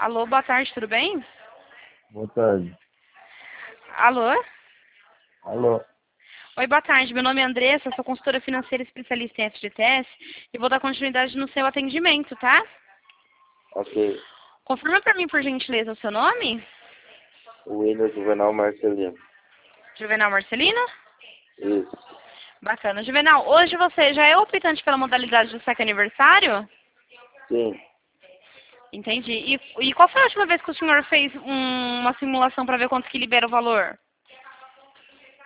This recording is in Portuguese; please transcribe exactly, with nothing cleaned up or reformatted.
Alô, boa tarde, tudo bem? Boa tarde. Alô? Alô? Oi, boa tarde. Meu nome é Andressa, sou consultora financeira especialista em F G T S e vou dar continuidade no seu atendimento, tá? Ok. Confirma pra mim, por gentileza, o seu nome? William Juvenal Marcelino. Juvenal Marcelino? Isso. Bacana. Juvenal, hoje você já é optante pela modalidade do saque aniversário? Sim. Entendi. E, e qual foi a última vez que o senhor fez um- uma simulação para ver quanto que libera o valor?